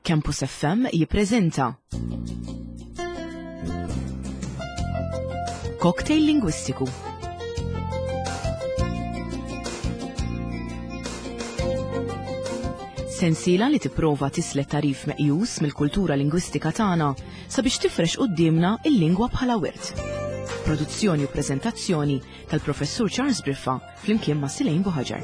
Campus FM jippreżenta Cocktail Lingwistiku. Sensiela li tipprova tislet tarif meqjus mill-kultura lingwistika tagħna sabiex tifrex qudiemna il-lingwa bħala wirt. Produzzjoni u preżentazzjoni tal-Professur Charles Briffa flimkien ma' Silejn Buħaġar.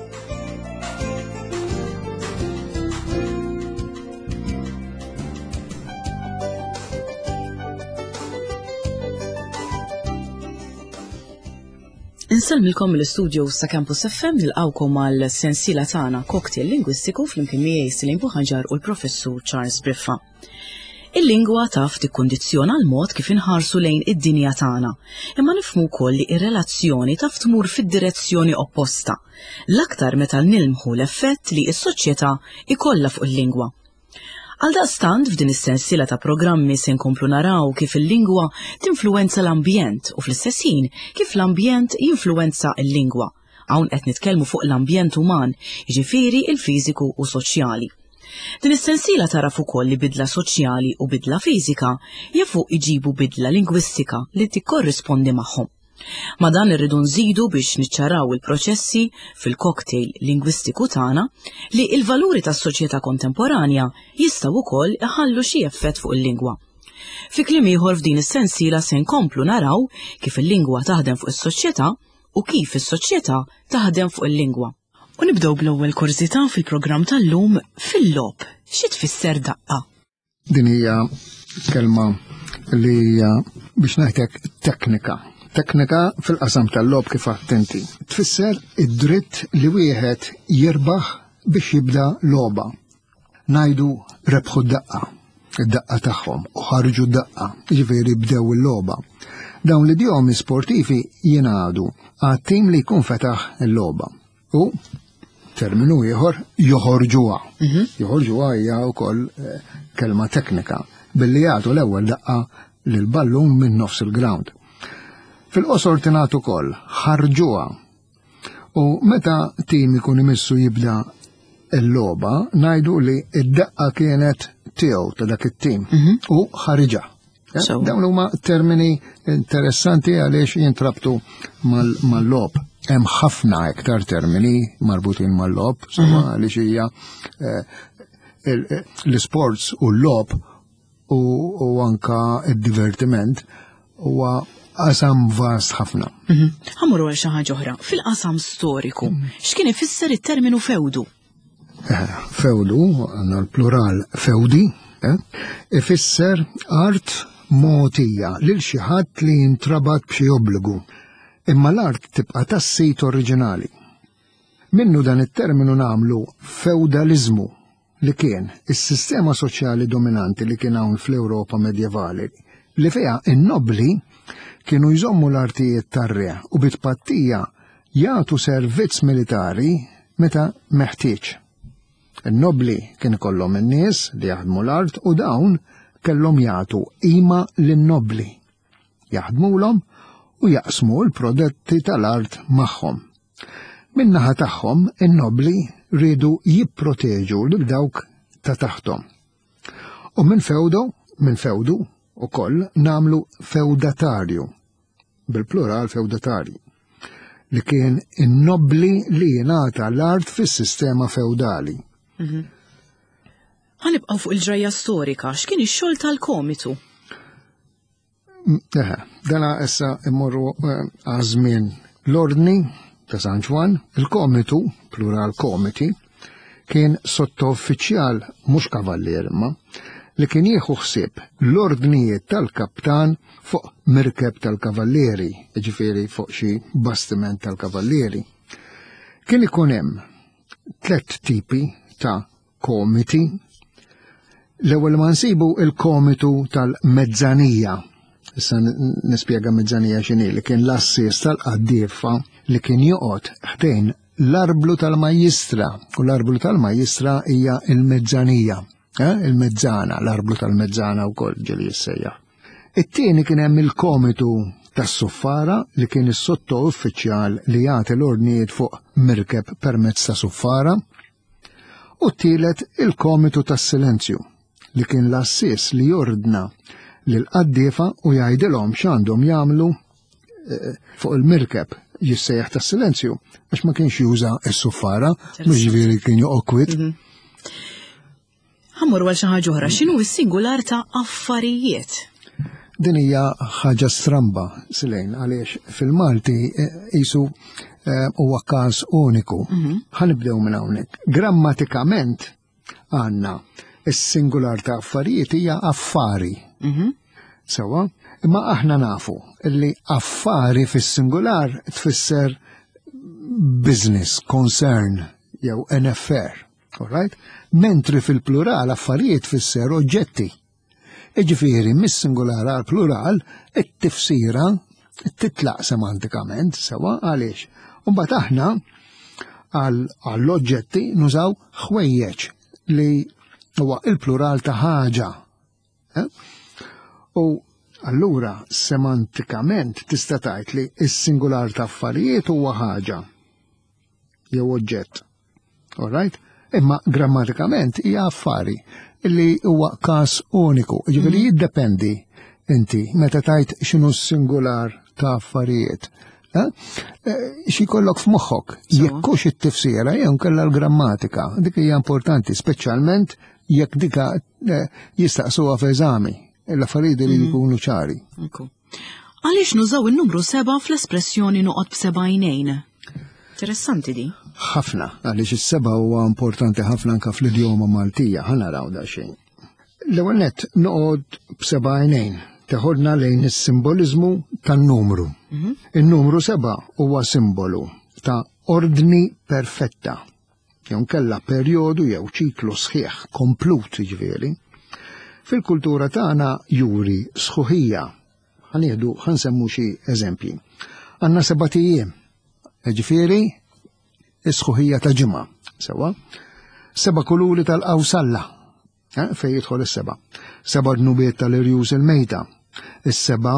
Insalmilkom mill-istudio sa' Campus FM nilqawkom għal sensiela tagħna Cocktail Lingwistiku flimkien miegħi Silejn Buħaġar u l-Professur Charles Briffa. Il-lingwa taf tikkondizzjona l-mod kif inħarsu lejn id-dinja tagħna, imma nifhmu wkoll li r-relazzjoni taf tmur fid-direzzjoni opposta, l-aktar meta nilmħu l-effett li s-soċjetà ikollha fuq il-lingwa. Għaldaqstant f'din is-sensiela ta' programmi se nkomplu naraw kif il-lingwa tinfluwenza l-ambjent u fl-istess ħin kif l-ambjent jinfluwenza l-lingwa. Hawn qed nitkellmu fuq l-ambjent uman, jiġifieri il-fiżiku u soċjali. Din is-sensiela taraf ukoll li bidla soċjali u bidla fiżika jafu iġibu bidla lingwistika li tikkorrispondi magħhom. Ma dan irridu nżidu biex niċċaraw il-proċessi fil-cocktail lingwistiku tagħna li l-valuri tas-soċjetà kontemporanja jistgħu wkoll iħallu xi effett fuq il-lingwa. Fi kliem ieħor f'din is-sensiela se nkomplu naraw kif il-lingwa taħdem fuq is-soċjetà u kif is-soċjetà taħdem fuq il-lingwa. U nibdew bl-ewwel kursità fil-programm tal-lum fil-lob. Xi tfisser daqqa? Din hija kelma li hija biex ngħidlek teknika. Teknika fil-qasam tal-lob kif attenti. Tfisser id-dritt li wieħed jirbaħ biex jibda logħba. Ngħidu rebħu d-daqqa, id-daqqa tagħhom u ħarġu d-daqqa, jiġifieri bdew il-logħba. Dawn l-idjomi sportivi jingħadu għat-tim li jkun fetaħ il-logħba. U terminu ieħor joħorġuha. Joħorġuha hija wkoll kelma teknika billi jagħtu l-ewwel daqqa lil ballun minn nofs il-ground. Fil-qosor tingħatu ukoll ħarġuha. U meta tim ikun imissu jibda l-logħba ngħidu li d-daqqa kienet tiegħu ta' dak it-tim u ħariġa. Dawn huma termini interessanti għaliex jintrabtu mal-logħb. Hemm ħafna iktar termini marbutin mal-logħb, għaliex hija l-isports u l-logħb u anka d-divertiment huwa qasam vast ħafna. Ħammuru għal xi ħaġa oħra, fil-qasam storiku, x'kien ifisser it-terminu fewdu? Fewdu, għandna l-plural fewdi, ifisser art mogħtija lil xi ħadd li jintrabat b'xi obbligu, imma l-art tibqa' tas-sit oriġinali. Minnu dan it-terminu nagħmlu feudaliżmu li kien is-sistema soċjali dominanti li kien hawn fl-Ewropa medjevali li fiha in-nobli kienu jżommu l-artijiet tar-re u bit-tpattija jagħtu servizz militari meta meħtieġ. In-nobli kien ikollhom in-nies li jaħdmu l-art u dawn kellhom jagħtu qima lin-nobli. Jaħdmulhom u jaqsmu l-prodotti tal-art magħhom. Min-naħa tagħhom in-nobli rridu jipproteġu lil dawk ta' taħthom. U minn fewdu ukoll nagħmlu feudatarju, bil-plural feudatari, li kien in-nobli li jingħata l-art fis-sistema feudali. Ħanibqgħu fuq il-ġrajja storika, x'kien ix-xogħol tal-komitu? Dana issa immorru għażmien l-ordni ta' San Ġwan, il-komitu, plural komiti, kien sottouffiċjal mhux kavallier imma li kien jieħu ħsieb l-ordnijiet tal-kaptan fuq mirkeb tal-kavallieri, ġifieri fuq xi bastiment tal-kavallieri. Kien ikun hemm 3 tipi ta' komiti. L-ewwel ma nsibu il-komitu tal-mezzanija. Issa nispjega mezzanija x'inhi li kien l-assis tal-qaddiefa li kien joqgħod ħdejn l-arblu tal-majjistra u l-arblu tal-majjistra hija il-mezzanija. Il-mezzana, l-arblu tal-mezzana wkoll ġieli jissejjaħ. It-tieni kien hemm il-komitu tas-suffara li kien is-sottouffiċjal li jagħti l-ordnijiet fuq mirkeb permezz ta' suffara. U t-tielet il-komitu tas-silenzju li kien l-assis li jordna lill-qaddiefa u jgħidilhom x'għandhom jagħmlu fuq il-mirkeb jissejjaħ tas-silenzju għax ma kienx juża s-suffara, mhux ġifieri kien joqgħod. Ħammur għal xi ħaġa oħra, x'inhu s-singular ta' affarijiet? Din hija ħaġa stramba silejn għaliex fil-Malti qisu huwa każ uniku. Ħanibdew minn hawnhekk. Grammatikament għandna is-singular ta' affarijiet hija affari. Sewa, imma aħna nafu li affari fis-singular tfisser business, concern, jew an affair, all right? Mentri fil-plural affarijiet tfisser oġġetti. Ġifieri mis-singular għal plural it-tifsira titlaq semantikament sewa għaliex. Mbagħad aħna għall-oġġetti nużaw ħwejjeġ li huwa il-plural ta' ħaġa. U allura semantikament tista' tgħid li s-singular ta' affarijiet huwa ħaġa jew oġġett. All right? Imma grammatikament hija affari illi huwa każ uniku. Ġifieri jiddependi inti meta tgħid x'inhu s-singular ta' affarijiet. Xi jkollok f'moħħok jekk hux it-tifsira jew kellha l-grammatika. Dik hija importanti, speċjalment jekk dika jistaqsuha f'eżami. L-affarijiet li jkunu ċari. Għaliex nużaw in-numru 7 fl-espressjoni noqgħod b'7 għajnejn? Interessanti di. Ħafna, għaliex is-7 huwa importanti ħafna anke fl-idjoma Maltija, ħanaraw daqsxejn. L-ewwel nett noqgħod b'7 għajnejn teħodna lejn is-simboliżmu tan-numru. In-numru 7 huwa simbolu ta' ordni perfetta. Jew kellha perjodu jew ċiklu sħiħ komplut ġifieri. Fil-kultura tagħna juri sħuħija. Ħansemmu xi eżempji. Għandna 7 ijiem. Ġifieri is-sħuħija ta' ġimgħa. Sewa. 7 kuluri tal-qawsalla. Fejn jidħol is-7. 7 dnubiet tal-irjuż il-mejta. Is-7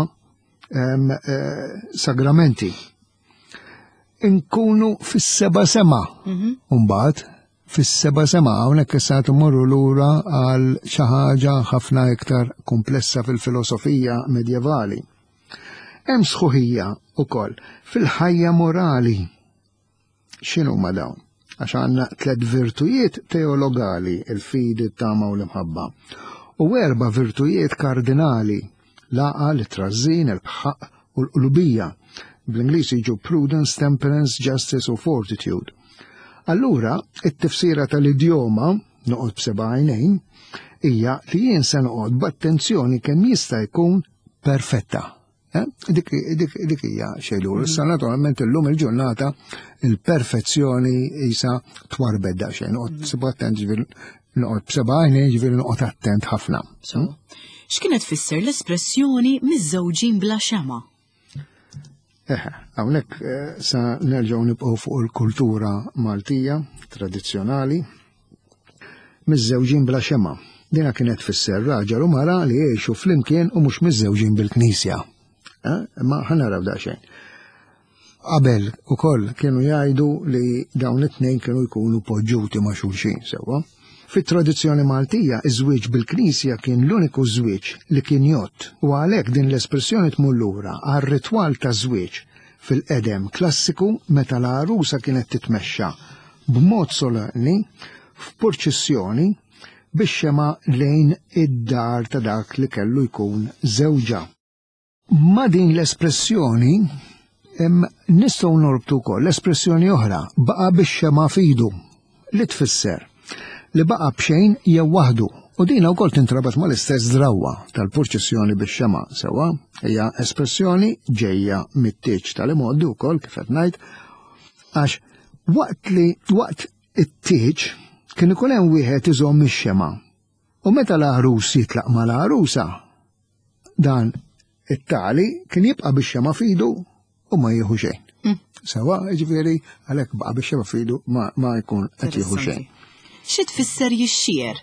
sagramenti. Inkunu fis-7 sema. Mbagħad fis-7 sema hawnhekk issa tmorru lura għal xi ħaġa ħafna iktar komplessa fil-filosofija medjevali. Hemm sħuħija wkoll fil-ħajja morali. X'inhuma dawn? Għax għandna 3 virtujiet teologali, il-fidi, it-tama u l-imħabba. U 4 virtujiet kardinali, l-għaqal, it-trażżin, il-bħaq u l-qlubija. Bl-Ingliż jiġu prudence, temperance, justice u fortitude. Allura, it-tifsira tal-idjoma, noqgħod b'7 għajnejn, hija li jien se noqgħod b'attenzjoni kemm jista' jkun perfetta. Dik hija xejn. Issa naturalment illum il-ġurnata il-perfezzjoni isa twarbed daqsxejn. Noqgħod attent noqgħod b'7 għajnejn ġifieri noqgħod attent ħafna. X'kienet tfisser l-espressjoni miż-żewġin bla xema? Hawnhekk sa nerġgħu nibqgħu fuq il-kultura Maltija tradizzjonali. Miż-żewġin bla xema. Dina kienet tfisser raġel u mara li jgħixu flimkien u mhux miż-żewġin bil-Knisja. Ma ħanaraw daqsxejn. Qabel ukoll kienu jgħidu li dawn it-tnejn kienu jkunu poġġuti ma' xulxin sewwa. Fit-tradizzjoni Maltija iż-żwieġ bil-Knisja kien l-uniku żwieġ li kien jgħod u għalhekk din l-espressjoni tmur lura għar-ritwal ta' żwieġ fil-qedem klassiku meta l-għarusa kienet titmexxa b'mod solenni f'purċissjoni biex xema lejn id-dar ta' dak li kellu jkun żewġa. Ma din l-espressjoni nistgħu norbtu wkoll l-espressjoni oħra baqa' biex xema fidu li tfisser li baqa' b'xejn jew waħdu u dina wkoll tintrabat mal-istess drawwa tal-purċissjoni biex xema sewwa hija espressjoni ġejja mit-tieġ tal-imoddi wkoll kif qed ngħid għax waqt it-tieġ kien ikun hemm wieħed iżomm ix-xema u meta l-għarus jitlaq mal-għarusa dan it-tali kien jibqa' bix-xema fidu u ma jieħu xejn. Sewa, ġifieri għalhekk baqa' bix-xema fidu ma jkun qed jieħu xejn. Xi tfisser jixxier?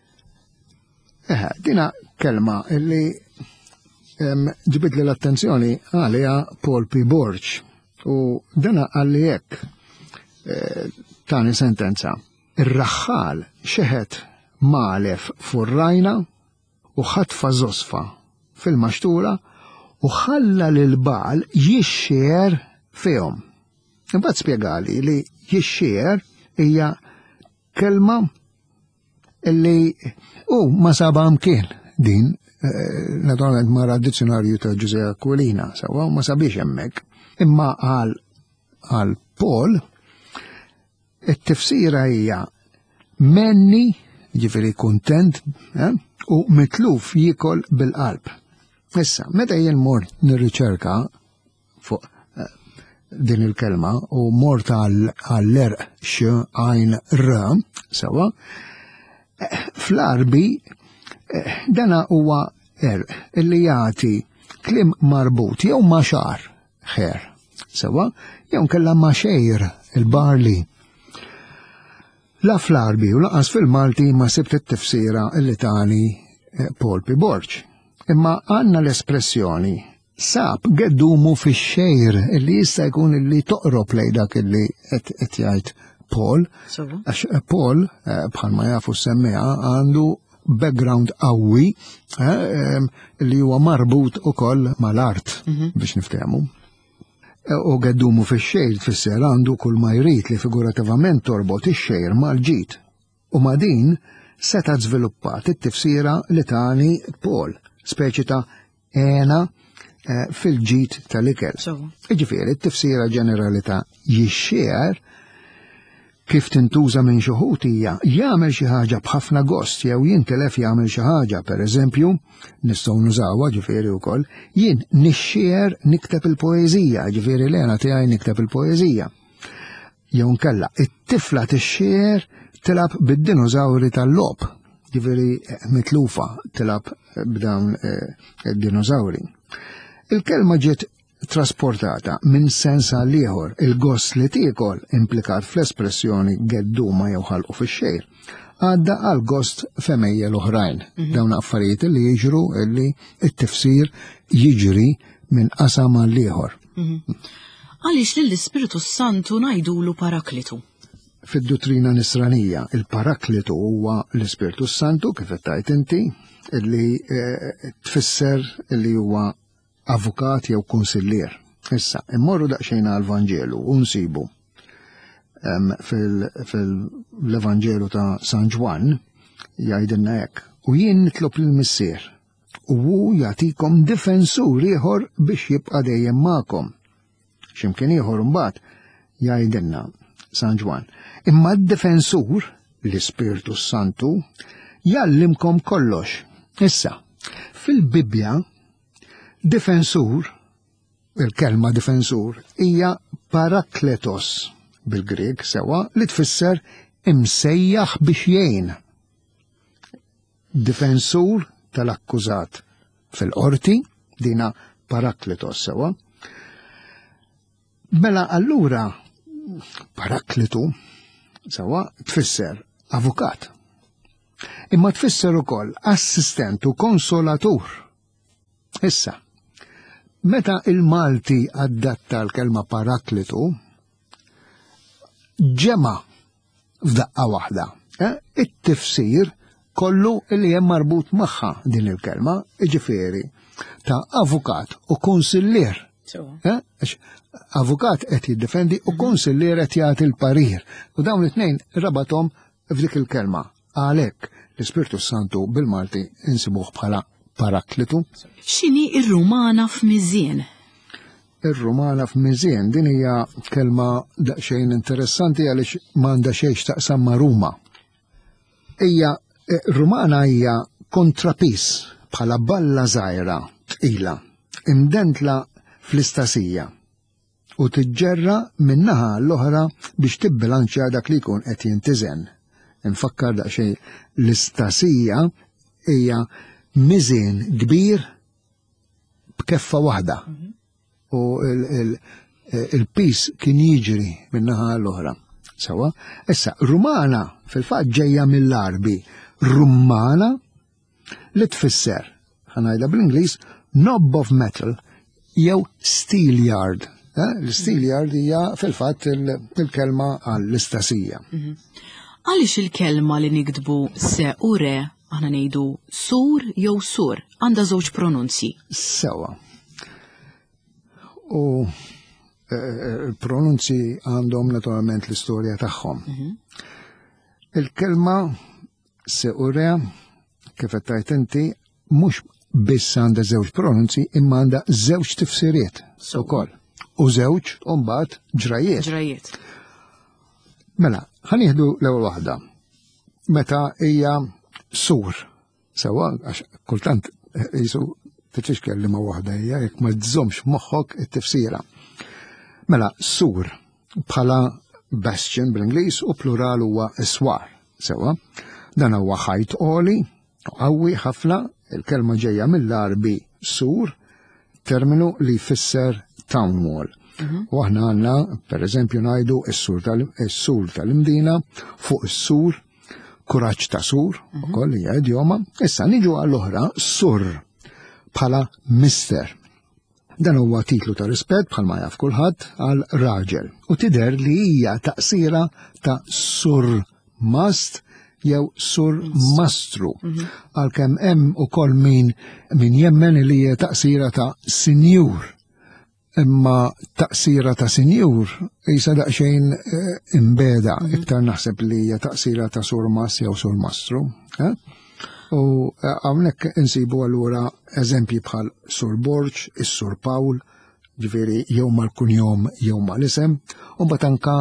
Dina kelma illi ġibit li l-attenzjoni għaliha Paul P. Borch u dana għalli hekk tani sentenza. Ir-raħħal xeħet malef furrajna u ħatfa żosfa fil-maxtura u ħalla l-bal jixxer fihom. Imbagħad spjegali li jixxer hija kelma illi ma saba mkien din naturalment mara d-dizzjonarju ta' Giuseppe Aquilina, sawa ma sabiex hemmhekk. Imma għal Paul it-tifsira hija menni, ġifieri kuntent, u mitluf jikol bil-qalb. Issa, meta jien mort nirriċerka fuq din il-kelma u mort għall-erq x-għajn r, sawa, fl-arbi dana huwa illi jagħti kliem marbut jew maċar ħer, sawa, jew kella maċejr il-barli. La fl-arbi u laqas fil-Malti ma sibt it-tifsira illi tani Paul P. Borch. Imma għandna l-espressjoni sab geddumu fix-xejr illi jista' jkun illi toqrob lejn dak illi qed jgħid Paul. Għax Paul bħalma jafu semmiha għandu background qawwi li huwa marbut ukoll mal-art biex niftehmu. U geddumu fix-xejr tfisser għandu kull ma jrid li figurativament torbot ix-xejr mal-ġid. U ma' din seta' żviluppat it-tifsira li tani Paul, speċi ta' għena fil-ġid tal-ikel. Jiġifieri t-tifsira ġenerali ta' jixxer kif tintuża minn xi ħud hija jagħmel xi ħaġa b'ħafna gost jew jintelef jagħmel xi ħaġa, pereżempju, nistgħu nużawha ġifieri wkoll, jien nixxier nikteb il-poeżija, ġifieri Lena tiegħi nikteb il-poeżija. Jew nkella it-tifla tixxier tilab bid-dinożawri tal-logħob, ġifieri mitlufa tilab b'dawn id-dinożawri. Il-kelma ġiet trasportata minn sens għal ieħor, il-gost li tiekol implikat fl-espressjoni gedduma jew ħalqu fix-xejr għadda għal gost femejjel oħrajn. Dawn affarijiet li jiġru illi it-tifsir jiġri minn qasam għal ieħor. Għaliex lill-Ispiritu Santu ngħidulu Paraklitu? Fid-dottrina nisranija, il-Paraklitu huwa l-Ispiritu Santu kif qed tgħid inti, illi tfisser illi huwa avukat jew konsillier. Issa, immorru daqsxejn għal-Vanġelu u nsibu fil-Evanġelu ta' San Ġwan jgħidilna hekk. U jien nitlob lill-Missier u hu jagħtikom difensur ieħor biex jibqa' dejjem magħkom. X'imkien ieħor imbagħad jgħidilna San Ġwan. Imma d-difensur, l-Ispiritu Santu, jallimkom kollox. Issa, fil-Bibja difensur, il-kelma difensur, hija parakletos bil-Grek sewa li tfisser imsejjaħ biex jgħin. Difensur tal-akkużat fil-qorti dina parakletos sewa. Mela allura parakletu sewa tfisser avukat. Imma tfisser ukoll assistent u konsolatur. Issa, meta il-Malti adatta l-kelma paraklitu, ġema f'daqqa waħda. It-tifsir kollu li hemm marbut magħha din il-kelma, ġifieri ta' avukat u konsillier. Avukat qed jiddefendi u konsillier qed jagħti l-parir. U dawn it-tnejn rabathom f'dik il-kelma. Għalhekk l-Ispiritu Santu bil-Malti insibuh bħala Paraklitu. X'inhi ir-Rumana f'Miżien? Ir-Rumana f'Miżien din hija kelma daqsxejn interessanti għaliex m'għandha xejn taqsam ma' Ruma. Rumana hija kontrapis bħala balla żgħira tqila imdentla fl-istasija u tiġġerra min-naħa l-oħra biex tibbilanċja dak li jkun qed jintiżen. Infakkar daqsxejn l-istasija hija miżien kbir b'keffa waħda u il-pis kien jiġri min-naħa l-oħra. Sawa? Issa, Rumana fil-fatt ġejja mill-Arbi Rummana li tfisser, ħanajda bl-Ingliż, knob of metal jew steelyard. L-steelyard hija fil-fatt il-kelma għall-istasija. Għaliex il-kelma li nikdbu se u re aħna ngħidu sur jew sur għandha żewġ pronunzi. Sewa. U il-pronunzi għandhom naturalment l-istorja tagħhom. Il-kelma se u re kif qed tajt inti mhux biss għandha żewġ pronunzi imma għandha żewġ tifsiriet ukoll. U żewġ u mbagħad ġrajiet. Mela, ħanieħdu l-ewwel waħda. Meta hija sur, sewa, għax kultant jisu titfix kelliema waħda hija jekk ma tżommx moħħok it-tifsira. Mela, sur bħala bastion bl-Ingliż u plural huwa iswar, sewa. Dan huwa ħajt qoli, qawwi ħafna, il-kelma ġejja mill-Arbi sur, terminu li jfisser town wall. U aħna għandna, pereżempju ngħidu s-sur tal-imdina, fuq is-sur, kuraġġ ta' sur, ukoll hija idjoma, issa niġu għall-oħra sur bħala mister. Dan huwa titlu ta' rispett bħalma jaf kulħadd għal raġel u tidher li hija taqsira ta' sur mast jew sur mastru. Għalkemm hemm ukoll min jemmen li hija taqsira ta' sinjur. Imma taqsira ta' sinjur jisa daqsxejn imbeda iktar naħseb li hija taqsira ta' sur mas jew sur mastru. U hawnhekk insibu allura eżempji bħal sur Borġ, is-sur Pawl, ġifieri jew mal-kunjom jew mal-isem, u mbagħad anke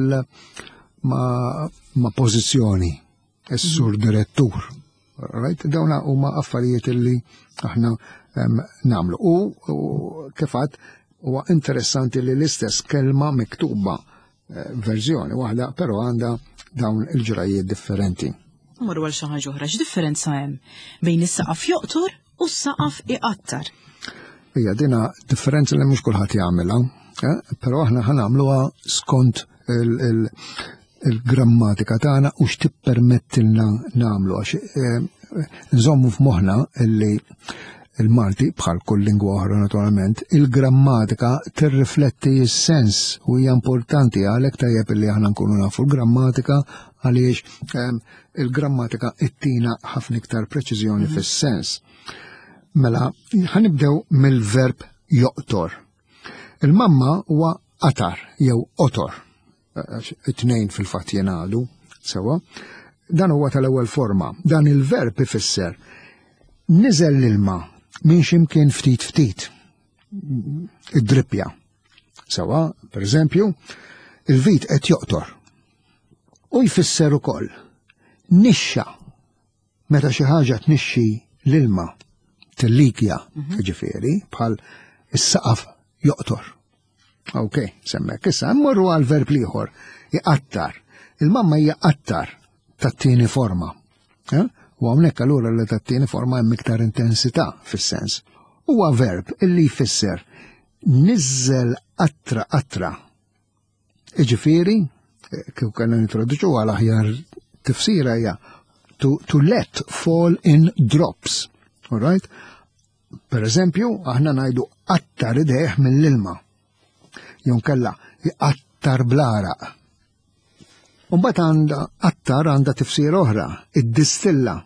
ma' pożizzjoni, is-sur direttur. Right? Dawna huma affarijiet li aħna nagħmlu. U kif għadd huwa interessanti li l-istess kelma miktuba verżjoni waħda, però għandha dawn il-ġrajiet differenti. Morru għal xi ħaġa oħra, x'differenza hemm bejn is-saqaf joqtor u s-saqaf iqattar? Hija dina differenza li mhux kulħadd jagħmilha, però aħna ħanagħmluha skont il-grammatika tagħna u x'tippermettilna nagħmlu għax nżommu f'moħħna illi il-Malti, bħal kull lingwa oħra naturalment, il-grammatika tirrifletti s-sens u hija importanti għalhekk tajjeb li aħna nkunu nafu l-grammatika għaliex il-grammatika ittina ħafna iktar preċiżjoni fis-sens. Mela, ħanibdew mill-verb joqtor. Il-mamma huwa qatar jew otor. It-tnejn fil-fatt jingħadu sewa. Dan huwa tal-ewwel forma. Dan il-verb ifisser niżel l-ilma minn ximkien ftit id-drippja. Sewa, per eżempju, il-vit qed joqtor. U jfisser ukoll nixxa meta xi ħaġa tnixxi l-ilma tillikja, ġifieri, bħal is-saqaf joqtor. Ok, semmek issa mmorru għal verb ieħor, iqattar. Il-mamma hija qattar tat-tieni forma. U hawnhekk allura li tat-tieni forma hemm iktar intensità fis-sens. Huwa verb illi jfisser niżżel qattra. Ġifieri, kif kellna nintroduċu għal aħjar tifsira hija to let fall in drops. All right? Per eżempju, aħna ngħidu qattar idejh mill-ilma. Jew kella jqattar bl-araq. U mbagħad għandha qattar għandha tifsira oħra, iddistilla.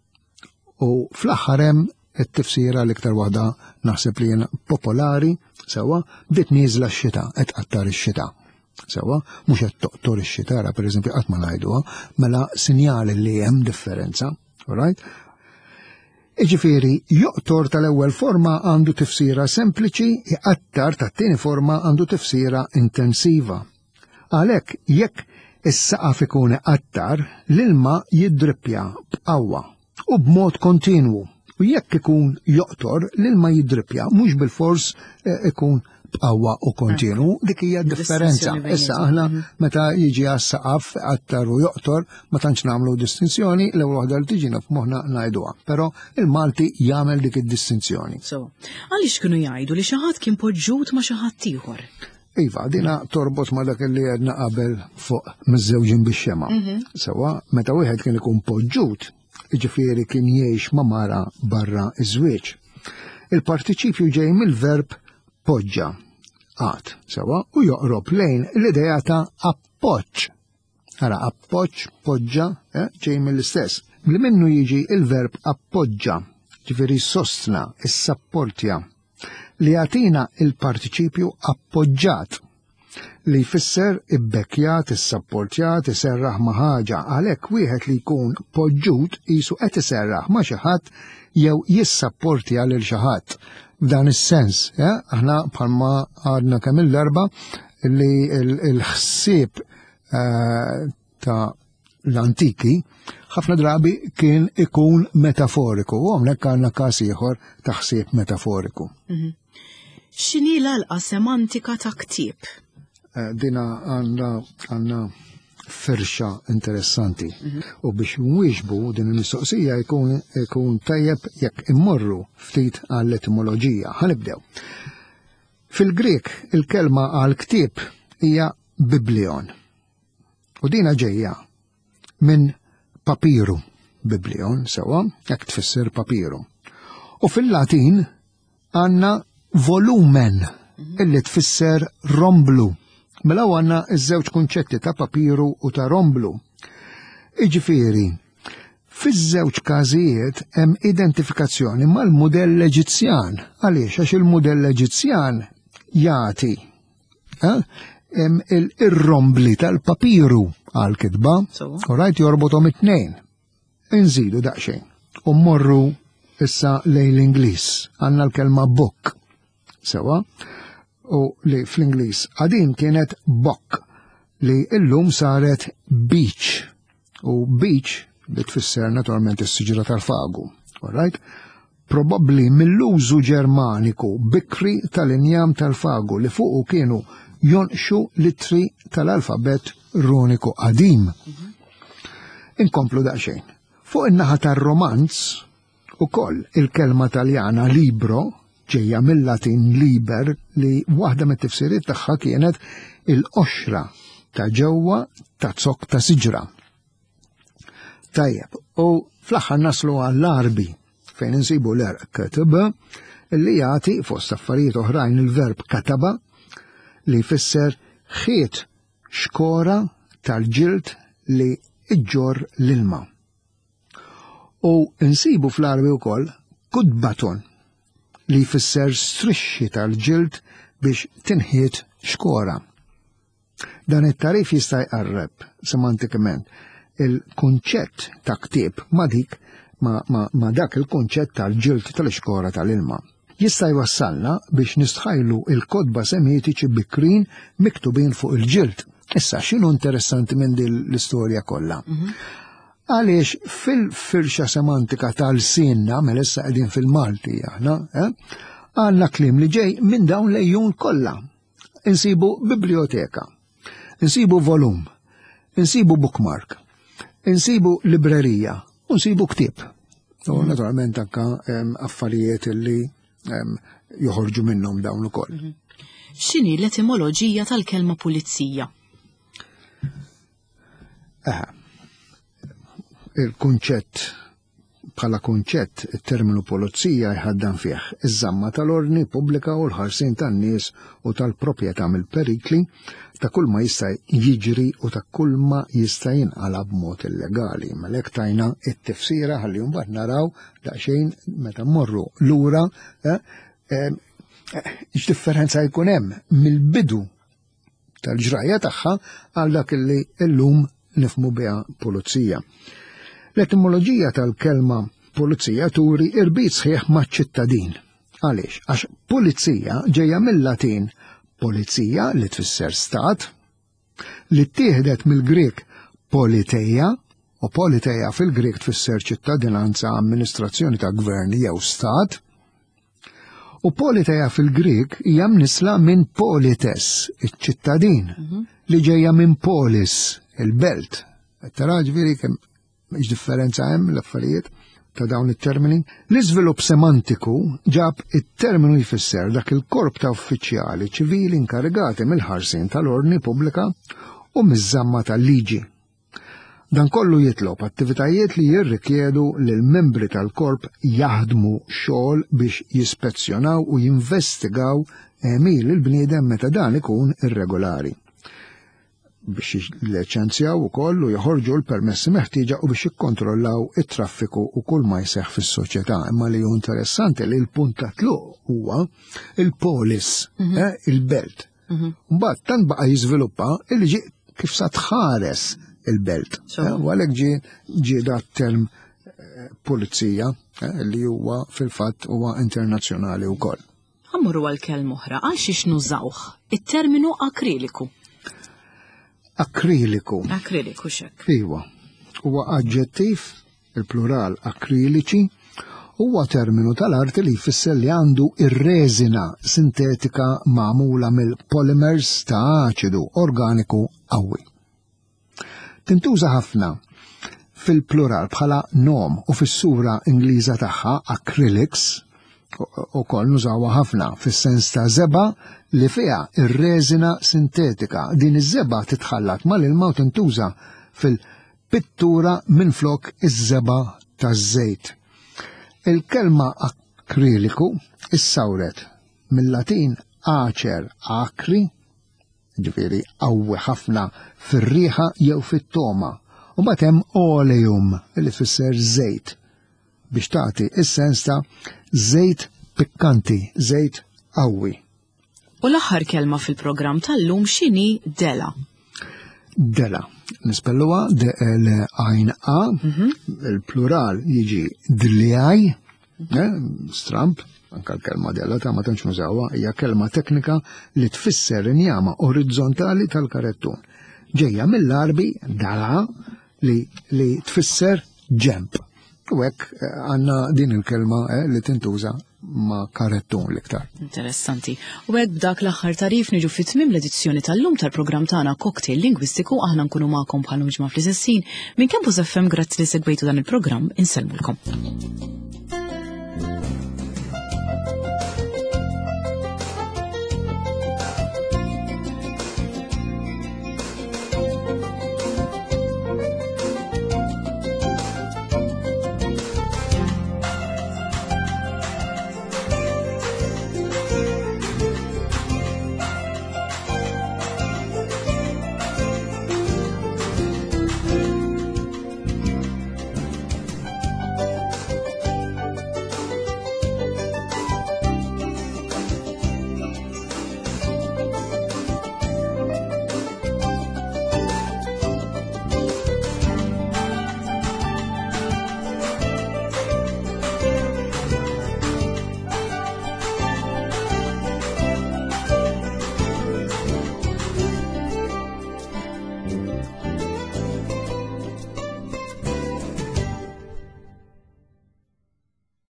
U fl-aħħar hemm it-tifsira l-iktar waħda naħseb li popolari sewa bdiet nieżla x-xita, qed qattar ix-xita. Sewa, mhux qed toqtor ix-xitara pereżempju qatt ma ngħiduha, mela sinjali li hemm differenza, all right? Jiġifieri joqtor tal-ewwel forma għandu tifsira sempliċi, iqattar tat-tieni forma għandu tifsira intensiva. Għalhekk jekk is-saqaf ikun iqattar, l-ilma jiddrippja b'qawwa u b'mod kontinwu. U jekk ikun joqtor, l-ilma jiddrippja mhux bil-fors ikun b'qawwa u kontinu, dik hija differenza. Issa aħna meta jiġi għas-saqaf qattar u joqtor ma tantx nagħmlu distinzjoni, l-ewwel waħda li tiġina f'moħħna ngħiduha, però il-Malti jagħmel dik id-distinzjoni. So, għaliex kienu jgħidu li xi ħadd kien poġġut ma' xi ħadd ieħor? Iva, dina torbot ma' dak li għedna qabel fuq miż-żewġin bix-xema. Sewa, meta wieħed kien ikun poġġut, jiġifieri kien jgħix ma' mara barra iż-żwieġ. Il-partiċipju ġej mill-verb poġġa, għad, sewa, u joqrob lejn l-idea ta' appoġġ. Ara appoġġ, poġġa, ġej mill-istess. Li minnu jiġi il-verb appoġġa, ġifieri sostna, issapportja, li jagħtina il-partiċipju appoġġat li jfisser ibbekkjat, issapportjat, iserraħ ma' ħaġa, għalhekk wieħed li jkun poġġut qisu qed iserraħ ma' xi ħadd jew jissapportja lil xi ħadd. F'dan is-sens, aħna bħalma għadna kemm il-darba li l-ħsieb ta' l-antiki ħafna drabi kien ikun metaforiku, u hawnhekk għandna każ ieħor ta' ħsieb metaforiku. X'inhi l-għalqa semantika ta' ktieb? Dina għandna firxa interessanti. U biex nwieġbu din il-mistoqsija jkun tajjeb jekk immorru ftit għall-etimoloġija. Ħanibdew. Fil-Grek il-kelma għal ktieb hija biblion. U dina ġejja minn papiru, biblion, sewa, jekk tfisser papiru. U fil-Latin għandna volumen, illi tfisser romblu. Mela għandna iż-żewġ kunċetti ta' papiru u ta' romblu. Iġifieri, fiż-żewġ każijiet hemm identifikazzjoni mal-mudell Eġizzjan. Għaliex għax il-mudell Eġizzjan jagħti il-rombli tal-papiru għal-kitba, u rajt jorbotom it-tnejn. Inżidu daqsxejn. U mmorru issa lejn l-Ingliż. Għandna l-kelma book. Sewa, u li fl-Ingliż għadin kienet book li illum saret beach. U beach li tfisser naturalment is-siġra tal-fagu. Alright? Probabbli mill-użu Ġermaniku bikri tal-injam tal-fagu li fuqu kienu jonqxu litri tal-alfabet runiku qadim. Inkomplu daqsxejn. Fuq in-naħa tar-romanz ukoll il-kelma Taljana libro ġejja mill-Latin liber li waħda mit-tifsiriet tagħha kienet il-qoxra ta' ġewwa ta' zokk ta' siġra. Tajjeb, u fl-aħħar naslu għall-Arbi fejn insibu l-erq kataba li jagħti fost affarijiet oħrajn il-verb kataba li jfisser ħiet xkora tal-ġild li iġġor l-ilma. U insibu fl-Arbi wkoll kudbatun li jfisser strixxi tal-ġild biex tinħiet xkora. Dan it-tarif jista' jqarreb semantikament il-kunċett ta' ktieb ma' dik ma' dak il-kunċett tal-ġild tal-xkora tal-ilma. Jista' jwassalna biex nistħajlu il-kodba semitiċi bikrin miktubin fuq il-ġild. Issa x'inhu interessanti minn din l-istorja kollha. Għaliex fil-firxa semantika tal-sinna issa qegħdin fil-Malti aħna, għandna kliem li ġej minn dawn lejjun kollha. Insibu biblioteka, insibu volum, insibu bookmark, insibu librerija, u nsibu ktieb. U naturalment anke affarijiet li joħorġu minnhom dawn ukoll. X'inhi l-etimoloġija tal-kelma pulizija? Il-kunċett bħala kunċett it-terminu pulizija jħaddan fih iż-żamma tal-ordni pubblika u l-ħarsien tan-nies u tal-proprjetà mill-perikli ta' kull ma jista' jiġri u ta' kull ma jista' jinqalab b'mod illegali. Malek tajna it-tifsira ħalli mbagħad naraw daqsxejn meta mmorru lura x'differenza jkun hemm mill-bidu tal-ġrajja tagħha għal dak li llum nifhmu biha pulizija. L-etimoloġija tal-kelma pulizija turi irbit sħiħ maċ-ċittadin. Għaliex? Għax pulizija ġejja mill-Latin polizija li tfisser stat, li ttieħdet mill-Grek politeia, u politeia fil-Grek tfisser ċittadinanza, amministrazzjoni ta' gvern jew stat, u politeia fil-Grek hija mnisla minn polites, iċ-ċittadin, li ġejja minn polis, il-belt. Tara ġifieri kemm differenza hemm l-affarijiet ta' dawn it-termini. L-iżvilupp semantiku ġab it-terminu jfisser dak il-korp ta' uffiċjali ċivili inkarigati mill-ħarsien tal-ordni pubblika u miż-żamma tal-liġi. Dan kollu jitlob attivitajiet li jirrikjedu li l-membri tal-korp jaħdmu xogħol biex jispezzjonaw u jinvestigaw emil il-bniedem meta dan ikun irregolari. biex liċenzjaw ukoll u joħorġu l-permessi meħtieġa u biex jikkontrollaw it-traffiku u kull ma jseħħ fis-soċjetà. Imma li hu interessanti li l-punt ta' tluq huwa il-polis, il-belt. Mbagħad tant baqa' jiżviluppa li ġie kif sa tħares il-belt. U għalhekk ġie dat term pulizija li huwa fil-fatt huwa internazzjonali wkoll. Ħammurru għal-kelm oħra, għal xiex nużawh it-terminu akriliku. Akriliku. Akriliku xek. Iwa. Huwa aġġettiv, il-plural akriliċi, huwa terminu tal-art li jfisser li għandu ir-reżina sintetika magħmula mill-polymers ta' aċidu organiku qawwi. Tintuża ħafna fil-plural bħala nom u fis-sura Ingliża tagħha acrylics u koll nużawha ħafna fis-sens ta' żeba li fiha ir-reżina sintetika. Din iż-żeba titħallat mal-ilma u tintuża fil-pittura minflok iż-żeba taż-żejt. Il-kelma akriliku issawret mill-Latin acer akri, ġifieri qawwi ħafna fir-riħa jew fit-toma, u mbagħad hemm oleum li tfisser żejt biex tagħti is-sens ta' żejt pikkanti, żejt qawwi. U l-aħħar kelma fil-programm tal-lum x'inhi dela. Dela. Nispelluha D-L-A, il-plural jiġi dliaj, stramp, anka l-kelma dela ta' ma tantx nużawha, hija kelma teknika li tfisser injama orizzontali tal-karettun. Ġejja mill-Arbi dala li tfisser ġemp. U hekk għandna din il-kelma li tintuża ma' karettun l-iktar. Interessanti. U hekk b'dak l-aħħar tarif niġu fit-tmiem l-edizzjoni tal-lum tal-programm tagħna Cocktail Lingwistiku, aħna nkunu magħkom bħal ġimgħa fl-istessin. Minn Campus FM grazzi li segwejtu dan il-programm, insellmulkom.